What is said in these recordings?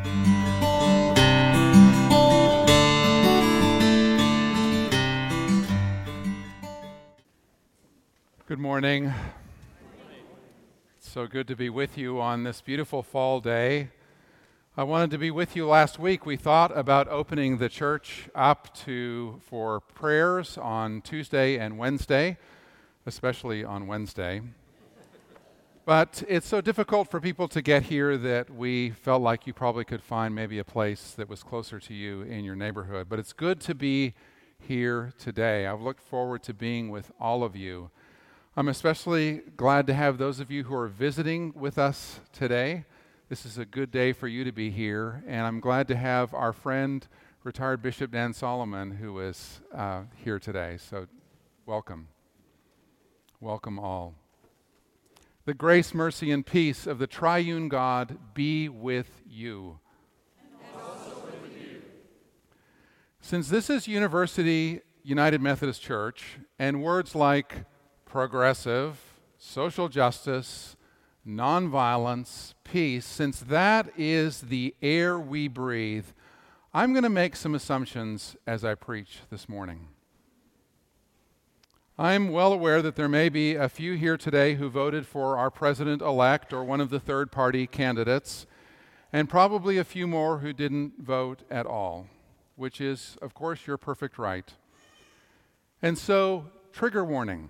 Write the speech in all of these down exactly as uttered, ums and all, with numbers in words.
Good morning. It's so good to be with you on this beautiful fall day. I wanted to be with you last week. We thought about opening the church up to for prayers on Tuesday and Wednesday, especially on Wednesday. But it's so difficult for people to get here that we felt like you probably could find maybe a place that was closer to you in your neighborhood. But it's good to be here today. I've looked forward to being with all of you. I'm especially glad to have those of you who are visiting with us today. This is a good day for you to be here, and I'm glad to have our friend, retired Bishop Dan Solomon, who is uh, here today. So welcome. Welcome all. The grace, mercy, and peace of the triune God be with you. And also with you. Since this is University United Methodist Church, and words like progressive, social justice, nonviolence, peace, since that is the air we breathe, I'm going to make some assumptions as I preach this morning. I'm well aware that there may be a few here today who voted for our president-elect or one of the third-party candidates, and probably a few more who didn't vote at all, which is, of course, your perfect right. And so, trigger warning.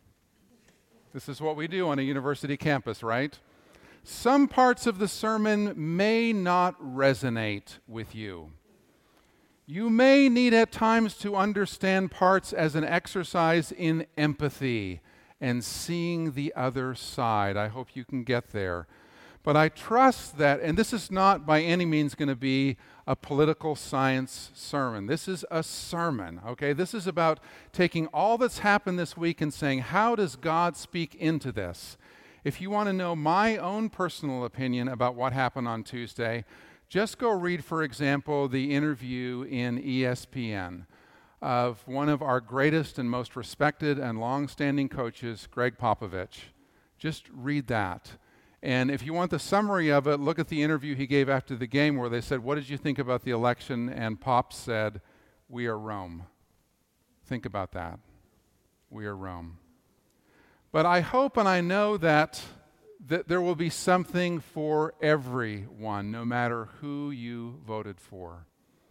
This is what we do on a university campus, right? Some parts of the sermon may not resonate with you. You may need at times to understand parts as an exercise in empathy and seeing the other side. I hope you can get there. But I trust that, and this is not by any means going to be a political science sermon. This is a sermon, okay? This is about taking all that's happened this week and saying, how does God speak into this? If you want to know my own personal opinion about what happened on Tuesday, just go read, for example, the interview in E S P N of one of our greatest and most respected and long-standing coaches, Greg Popovich. Just read that. And if you want the summary of it, look at the interview he gave after the game where they said, what did you think about the election? And Pop said, we are Rome. Think about that. We are Rome. But I hope and I know that, that there will be something for everyone, no matter who you voted for.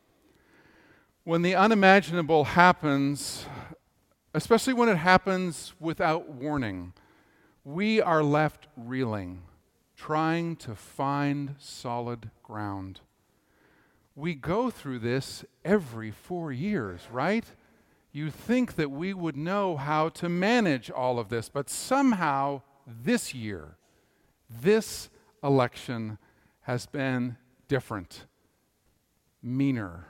When the unimaginable happens, especially when it happens without warning, we are left reeling, trying to find solid ground. We go through this every four years, right? You think that we would know how to manage all of this, but somehow this year, this election has been different, meaner,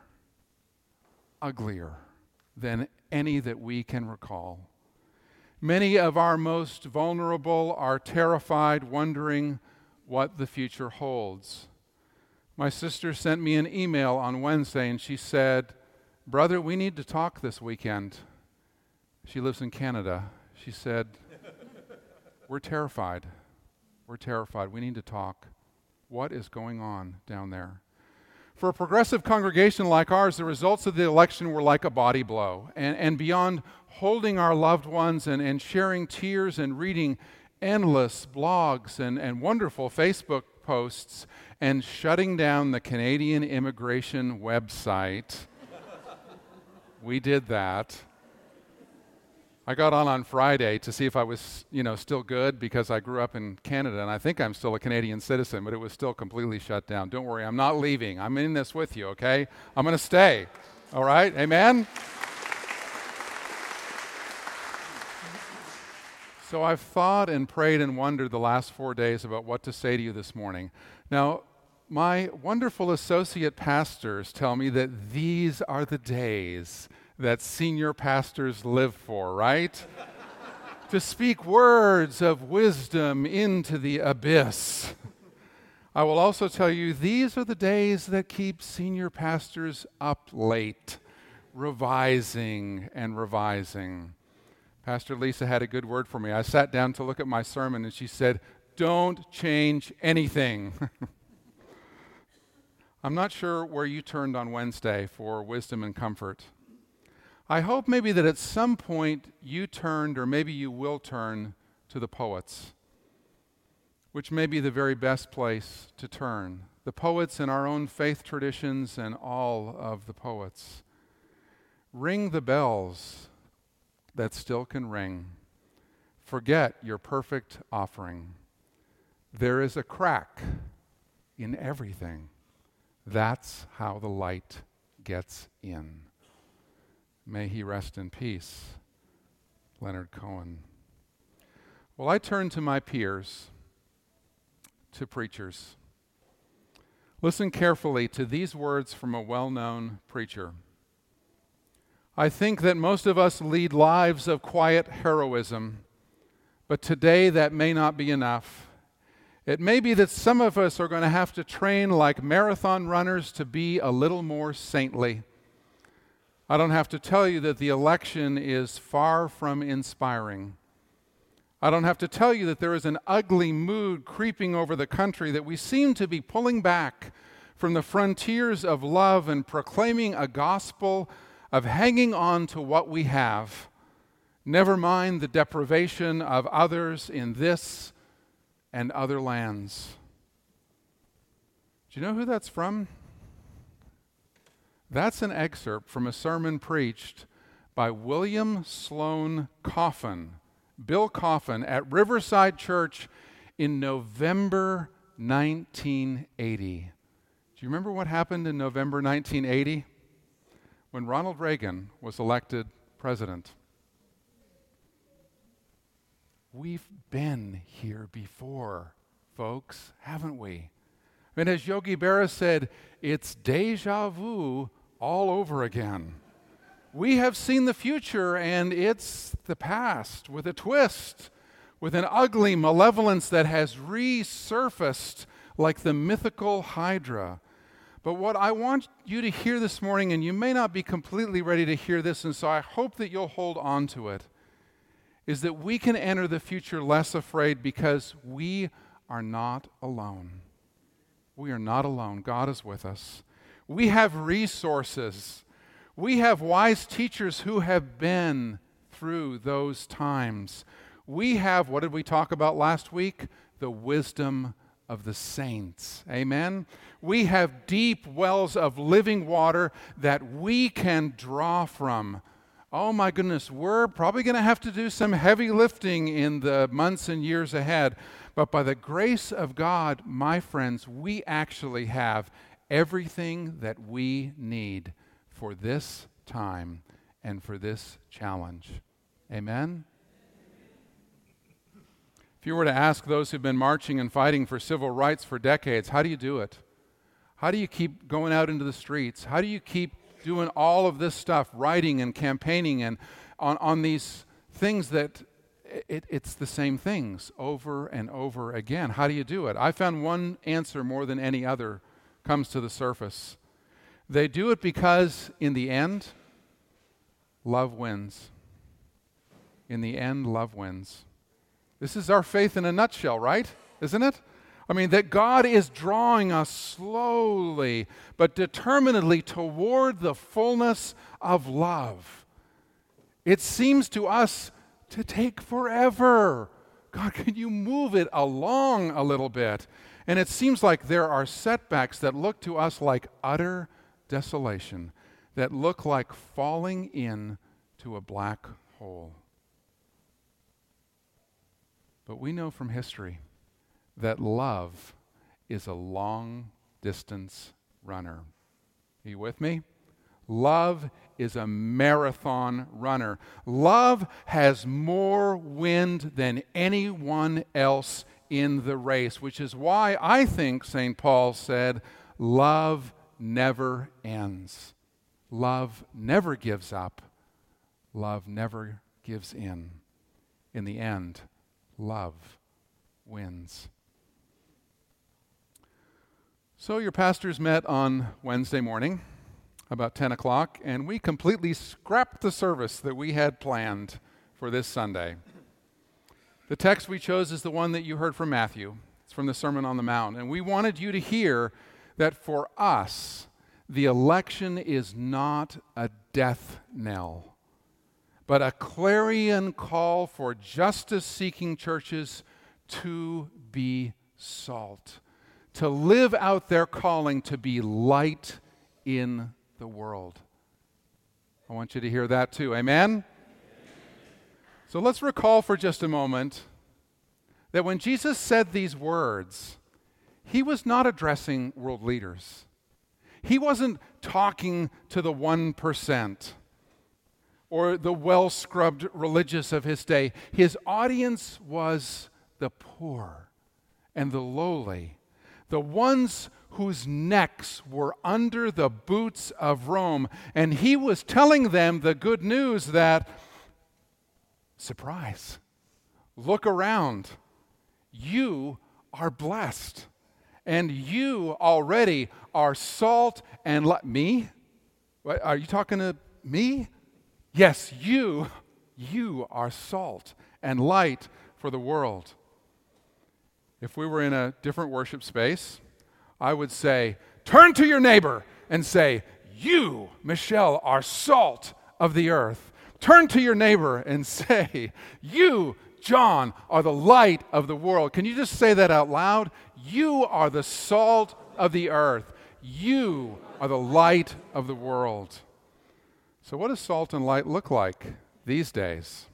uglier than any that we can recall. Many of our most vulnerable are terrified, wondering what the future holds. My sister sent me an email on Wednesday and she said, brother, we need to talk this weekend. She lives in Canada. She said, we're terrified. We're terrified. We need to talk. What is going on down there? For a progressive congregation like ours, the results of the election were like a body blow. And, and beyond holding our loved ones and, and sharing tears and reading endless blogs and, and wonderful Facebook posts and shutting down the Canadian immigration website, we did that. I got on on Friday to see if I was, you know, still good because I grew up in Canada and I think I'm still a Canadian citizen, but it was still completely shut down. Don't worry, I'm not leaving. I'm in this with you, okay? I'm going to stay. All right? Amen? So I've thought and prayed and wondered the last four days about what to say to you this morning. Now, my wonderful associate pastors tell me that these are the days that senior pastors live for, right? To speak words of wisdom into the abyss. I will also tell you, these are the days that keep senior pastors up late, revising and revising. Pastor Lisa had a good word for me. I sat down to look at my sermon and she said, don't change anything. I'm not sure where you turned on Wednesday for wisdom and comfort. I hope maybe that at some point you turned, or maybe you will turn, to the poets, which may be the very best place to turn. The poets in our own faith traditions and all of the poets. Ring the bells that still can ring. Forget your perfect offering. There is a crack in everything. That's how the light gets in. May he rest in peace. Leonard Cohen. Well, I turn to my peers, to preachers. Listen carefully to these words from a well-known preacher. I think that most of us lead lives of quiet heroism, but today that may not be enough. It may be that some of us are going to have to train like marathon runners to be a little more saintly. I don't have to tell you that the election is far from inspiring. I don't have to tell you that there is an ugly mood creeping over the country, that we seem to be pulling back from the frontiers of love and proclaiming a gospel of hanging on to what we have. Never mind the deprivation of others in this and other lands. Do you know who that's from? That's an excerpt from a sermon preached by William Sloane Coffin, Bill Coffin, at Riverside Church in November nineteen eighty. Do you remember what happened in November nineteen eighty? When Ronald Reagan was elected president. We've been here before, folks, haven't we? And as Yogi Berra said, it's deja vu all over again. We have seen the future, and it's the past with a twist, with an ugly malevolence that has resurfaced like the mythical Hydra. But what I want you to hear this morning, and you may not be completely ready to hear this, and so I hope that you'll hold on to it, is that we can enter the future less afraid because we are not alone. We are not alone. God is with us. We have resources. We have wise teachers who have been through those times. We have, what did we talk about last week? The wisdom of the saints. Amen? We have deep wells of living water that we can draw from. Oh my goodness, we're probably going to have to do some heavy lifting in the months and years ahead. But by the grace of God, my friends, we actually have everything that we need for this time and for this challenge. Amen? If you were to ask those who've been marching and fighting for civil rights for decades, how do you do it? How do you keep going out into the streets? How do you keep doing all of this stuff, writing and campaigning and on, on these things that it, it's the same things over and over again? How do you do it? I found one answer more than any other comes to the surface. They do it because in the end, love wins. In the end, love wins. This is our faith in a nutshell, right? Isn't it? I mean, that God is drawing us slowly but determinedly toward the fullness of love. It seems to us to take forever. God, can you move it along a little bit? And it seems like there are setbacks that look to us like utter desolation, that look like falling into a black hole. But we know from history that love is a long-distance runner. Are you with me? Love is a marathon runner. Love has more wind than anyone else in the race, which is why I think Saint Paul said, love never ends. Love never gives up. Love never gives in. In the end, love wins. So your pastors met on Wednesday morning, about ten o'clock, and we completely scrapped the service that we had planned for this Sunday. The text we chose is the one that you heard from Matthew. It's from the Sermon on the Mount, and we wanted you to hear that for us, the election is not a death knell, but a clarion call for justice-seeking churches to be salt, to live out their calling to be light in the world. I want you to hear that too. Amen? So let's recall for just a moment that when Jesus said these words, he was not addressing world leaders. He wasn't talking to the one percent or the well-scrubbed religious of his day. His audience was the poor and the lowly, the ones whose necks were under the boots of Rome. And he was telling them the good news that, surprise, look around. You are blessed. And you already are salt and light. Me? What, are you talking to me? Yes, you. You are salt and light for the world. If we were in a different worship space, I would say, turn to your neighbor and say, you, Michelle, are salt of the earth. Turn to your neighbor and say, you, John, are the light of the world. Can you just say that out loud? You are the salt of the earth. You are the light of the world. So what does salt and light look like these days?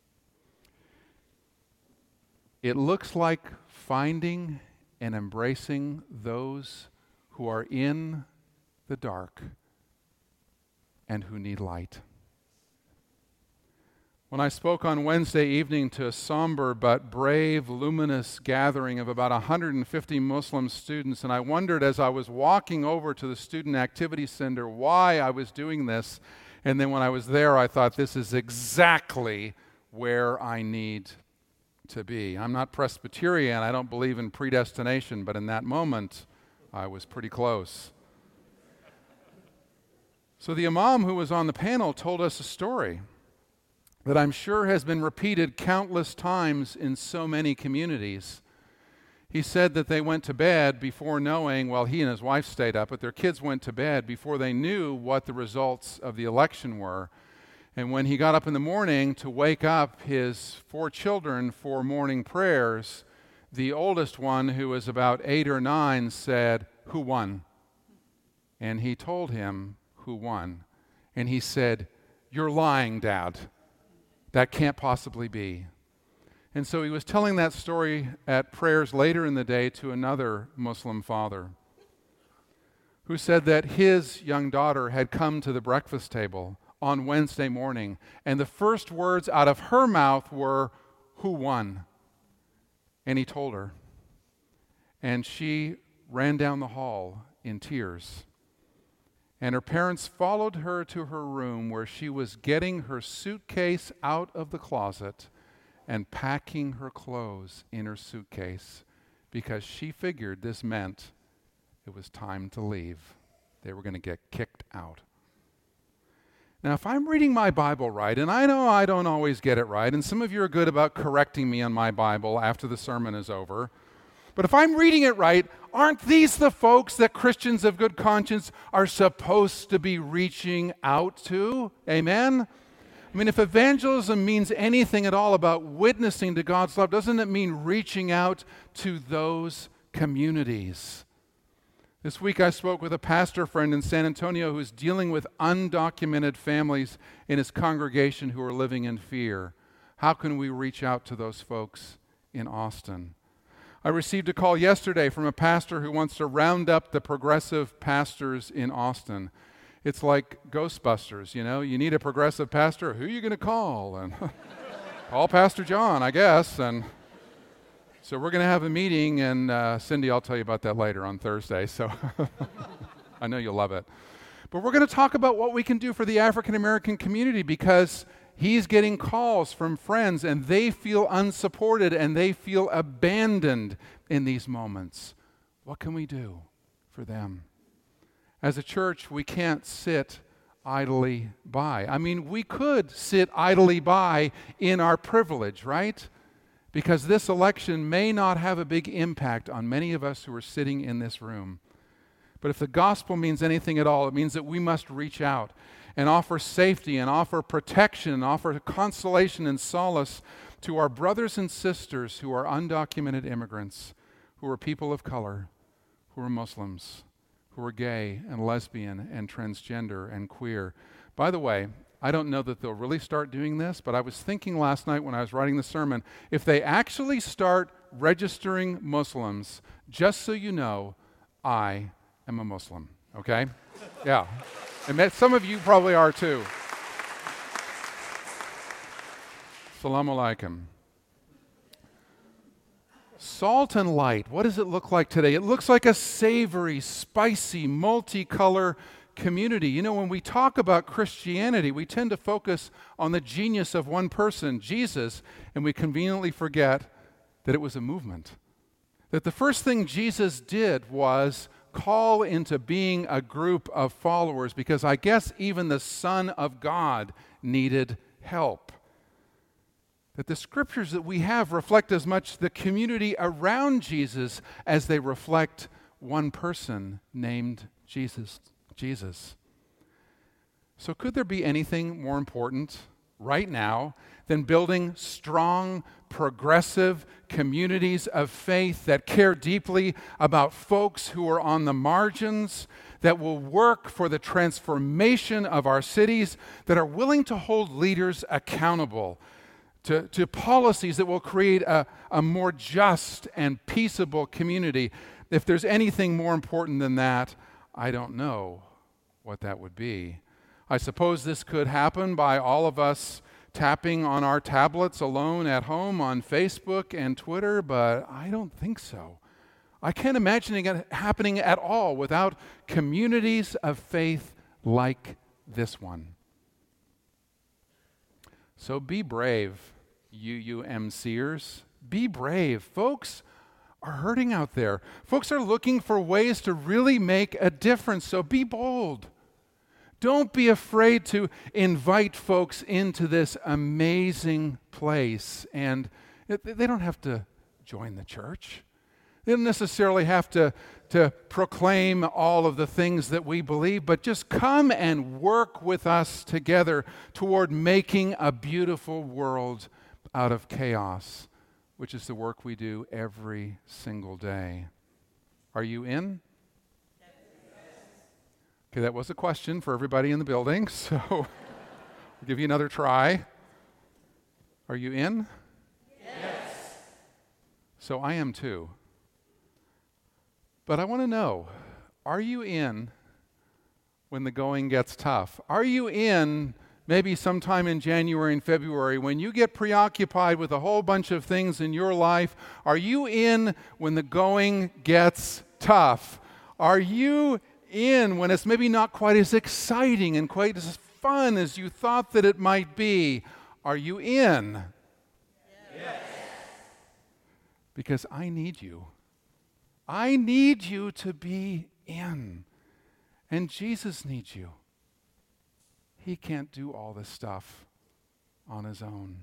It looks like finding and embracing those who are in the dark and who need light. When I spoke on Wednesday evening to a somber but brave, luminous gathering of about one hundred fifty Muslim students, and I wondered as I was walking over to the Student Activity Center why I was doing this, and then when I was there, I thought, this is exactly where I need to be. I'm not Presbyterian. I don't believe in predestination, but in that moment, I was pretty close. So the imam who was on the panel told us a story that I'm sure has been repeated countless times in so many communities. He said that they went to bed before knowing, well, he and his wife stayed up, but their kids went to bed before they knew what the results of the election were. And when he got up in the morning to wake up his four children for morning prayers, the oldest one, who was about eight or nine, said, "Who won?" And he told him who won. And he said, "You're lying, Dad. That can't possibly be." And so he was telling that story at prayers later in the day to another Muslim father who said that his young daughter had come to the breakfast table on Wednesday morning, and the first words out of her mouth were, "Who won?" And he told her. And she ran down the hall in tears. And her parents followed her to her room where she was getting her suitcase out of the closet and packing her clothes in her suitcase because she figured this meant it was time to leave. They were going to get kicked out. Now, if I'm reading my Bible right, and I know I don't always get it right, and some of you are good about correcting me on my Bible after the sermon is over, but if I'm reading it right, aren't these the folks that Christians of good conscience are supposed to be reaching out to? Amen? I mean, if evangelism means anything at all about witnessing to God's love, doesn't it mean reaching out to those communities? This week I spoke with a pastor friend in San Antonio who's dealing with undocumented families in his congregation who are living in fear. How can we reach out to those folks in Austin? I received a call yesterday from a pastor who wants to round up the progressive pastors in Austin. It's like Ghostbusters, you know? You need a progressive pastor, who are you going to call? And call Pastor John, I guess. And so we're going to have a meeting, and uh, Cindy, I'll tell you about that later on Thursday, so I know you'll love it. But we're going to talk about what we can do for the African American community because he's getting calls from friends, and they feel unsupported, and they feel abandoned in these moments. What can we do for them? As a church, we can't sit idly by. I mean, we could sit idly by in our privilege, right? Because this election may not have a big impact on many of us who are sitting in this room. But if the gospel means anything at all, it means that we must reach out and offer safety and offer protection and offer consolation and solace to our brothers and sisters who are undocumented immigrants, who are people of color, who are Muslims, who are gay and lesbian and transgender and queer. By the way, I don't know that they'll really start doing this, but I was thinking last night when I was writing the sermon, if they actually start registering Muslims, just so you know, I am a Muslim, okay? Yeah. And that some of you probably are too. Salaam alaikum. Salt and light, what does it look like today? It looks like a savory, spicy, multicolor community. You know, when we talk about Christianity, we tend to focus on the genius of one person, Jesus, and we conveniently forget that it was a movement. That the first thing Jesus did was call into being a group of followers, because I guess even the Son of God needed help. That the scriptures that we have reflect as much the community around Jesus as they reflect one person named Jesus. Jesus. So could there be anything more important right now than building strong, progressive communities of faith that care deeply about folks who are on the margins, that will work for the transformation of our cities, that are willing to hold leaders accountable to, to policies that will create a, a more just and peaceable community? If there's anything more important than that, I don't know what that would be. I suppose this could happen by all of us tapping on our tablets alone at home on Facebook and Twitter, but I don't think so. I can't imagine it happening at all without communities of faith like this one. So be brave, you UMCers. Be brave. Folks are hurting out there. Folks are looking for ways to really make a difference, so be bold. Don't be afraid to invite folks into this amazing place. And they don't have to join the church. They don't necessarily have to, to proclaim all of the things that we believe, but just come and work with us together toward making a beautiful world out of chaos, which is the work we do every single day. Are you in? Okay, that was a question for everybody in the building, so I'll give you another try. Are you in? Yes. So I am too. But I want to know, are you in when the going gets tough? Are you in maybe sometime in January and February when you get preoccupied with a whole bunch of things in your life? Are you in when the going gets tough? Are you in when it's maybe not quite as exciting and quite as fun as you thought that it might be? Are you in? Yes. Because I need you. I need you to be in. And Jesus needs you. He can't do all this stuff on his own.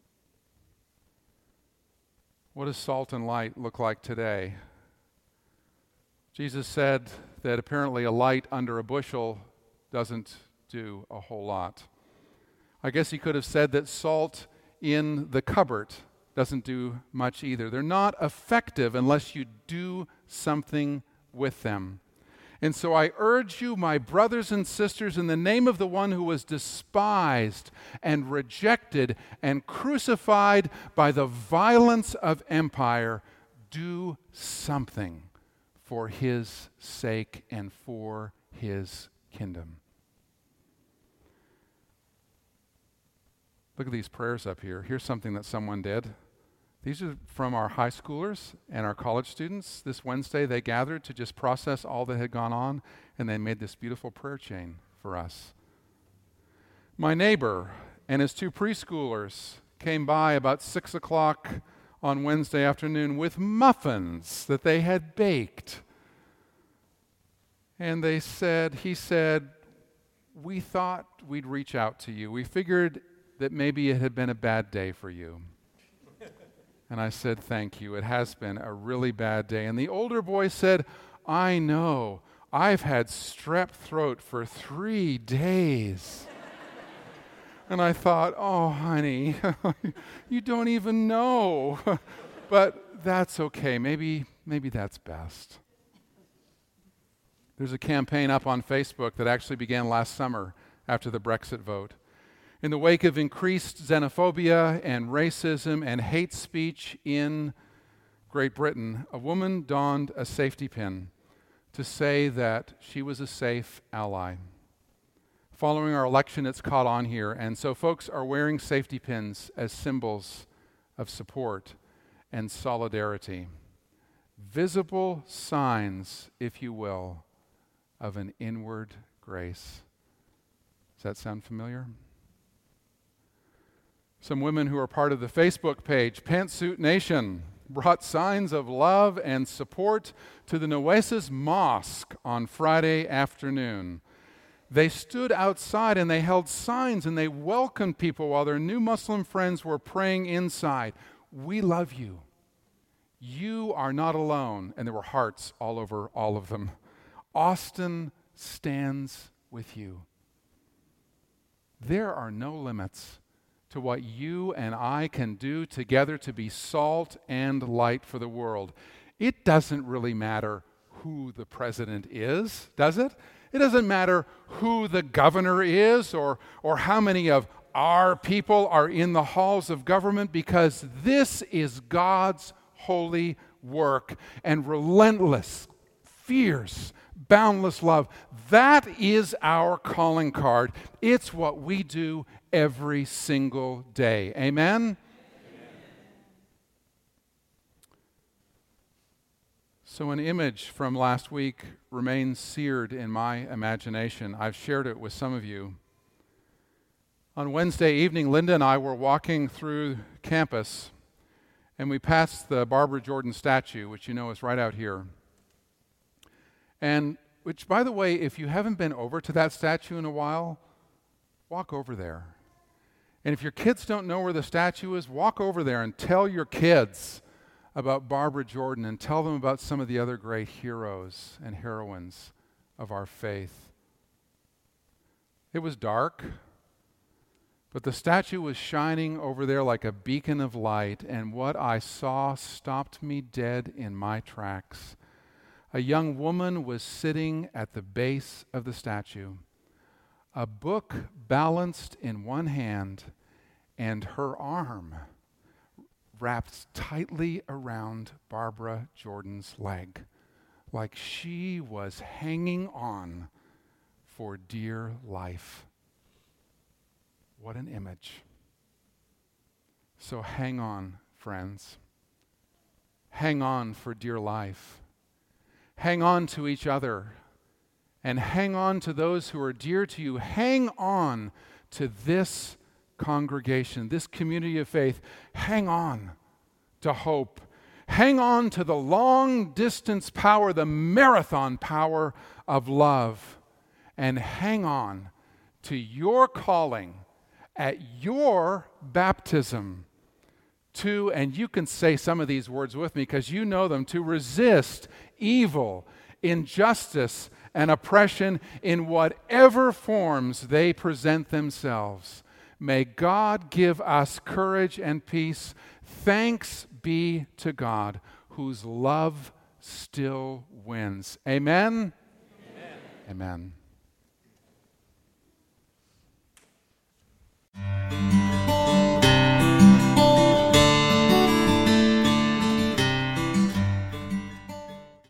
What does salt and light look like today? Jesus said that apparently a light under a bushel doesn't do a whole lot. I guess he could have said that salt in the cupboard doesn't do much either. They're not effective unless you do something with them. And so I urge you, my brothers and sisters, in the name of the one who was despised and rejected and crucified by the violence of empire, do something for his sake and for his kingdom. Look at these prayers up here. Here's something that someone did. These are from our high schoolers and our college students. This Wednesday, they gathered to just process all that had gone on, and they made this beautiful prayer chain for us. My neighbor and his two preschoolers came by about six o'clock on Wednesday afternoon with muffins that they had baked. And they said, he said, we thought we'd reach out to you. We figured that maybe it had been a bad day for you. And I said, thank you. It has been a really bad day. And the older boy said, I know. I've had strep throat for three days. And I thought, oh, honey, you don't even know. But that's okay. Maybe, maybe that's best. There's a campaign up on Facebook that actually began last summer after the Brexit vote. In the wake of increased xenophobia and racism and hate speech in Great Britain, a woman donned a safety pin to say that she was a safe ally. Following our election, it's caught on here, and so folks are wearing safety pins as symbols of support and solidarity. Visible signs, if you will, of an inward grace. Does that sound familiar? Some women who are part of the Facebook page, Pantsuit Nation, brought signs of love and support to the Nueces Mosque on Friday afternoon. They stood outside and they held signs and they welcomed people while their new Muslim friends were praying inside. We love you. You are not alone. And there were hearts all over all of them. Austin stands with you. There are no limits to what you and I can do together to be salt and light for the world. It doesn't really matter who the president is, does it? It doesn't matter who the governor is or, or how many of our people are in the halls of government, because this is God's holy work and relentless, fierce, boundless love. That is our calling card. It's what we do every single day. Amen? So an image from last week remains seared in my imagination. I've shared it with some of you. On Wednesday evening, Linda and I were walking through campus, and we passed the Barbara Jordan statue, which you know is right out here. And which, by the way, if you haven't been over to that statue in a while, walk over there. And if your kids don't know where the statue is, walk over there and tell your kids about Barbara Jordan and tell them about some of the other great heroes and heroines of our faith. It was dark, but the statue was shining over there like a beacon of light, and what I saw stopped me dead in my tracks. A young woman was sitting at the base of the statue, a book balanced in one hand, and her arm wrapped tightly around Barbara Jordan's leg, like she was hanging on for dear life. What an image. So hang on, friends. Hang on for dear life. Hang on to each other. And hang on to those who are dear to you. Hang on to this congregation, this community of faith. Hang on to hope. Hang on to the long distance power, the marathon power of love. And hang on to your calling at your baptism to, and you can say some of these words with me because you know them, to resist evil, injustice, and oppression in whatever forms they present themselves. May God give us courage and peace. Thanks be to God, whose love still wins. Amen? Amen. Amen.